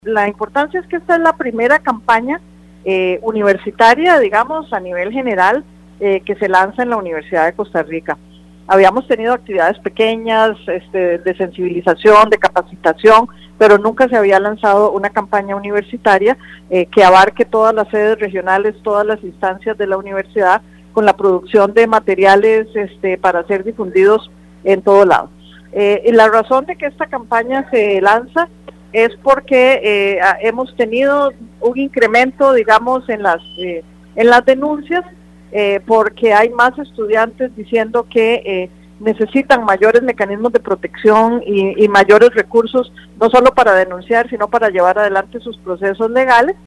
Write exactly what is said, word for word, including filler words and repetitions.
La importancia es que esta es la primera campaña eh, universitaria, digamos, a nivel general, eh, que se lanza en la Universidad de Costa Rica. Habíamos tenido actividades pequeñas, este, de sensibilización, de capacitación, pero nunca se había lanzado una campaña universitaria eh, que abarque todas las sedes regionales, todas las instancias de la universidad, con la producción de materiales este, para ser difundidos en todo lado. Eh, y la razón de que esta campaña se lanza es porque eh, hemos tenido un incremento, digamos, en las eh, en las denuncias, eh, porque hay más estudiantes diciendo que eh, necesitan mayores mecanismos de protección y, y mayores recursos, no solo para denunciar, sino para llevar adelante sus procesos legales.